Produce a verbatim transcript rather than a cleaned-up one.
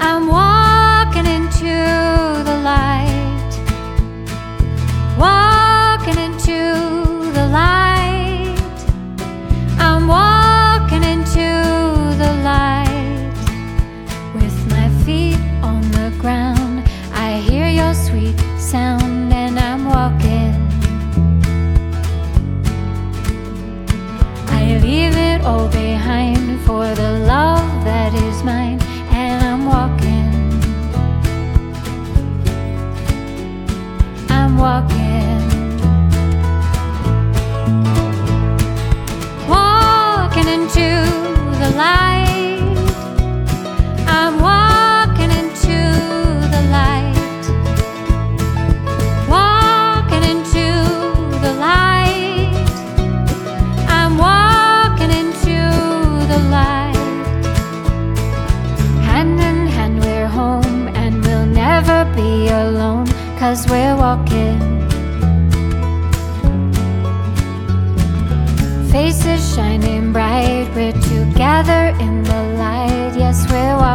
I'm walking into the light, walking into the light. I'm walking into the light with my feet on the ground. I hear your sweet sound and I'm walking. I leave it all behind for the love that is mine, and I'm walking. I'm walking. Walking into the light. I'm walking into the light. Walking into the light. I'm walking into the light. Hand in hand we're home, and we'll never be alone, 'cause we're walking. Faces shining bright, we're together in the light. Yes, we're walking.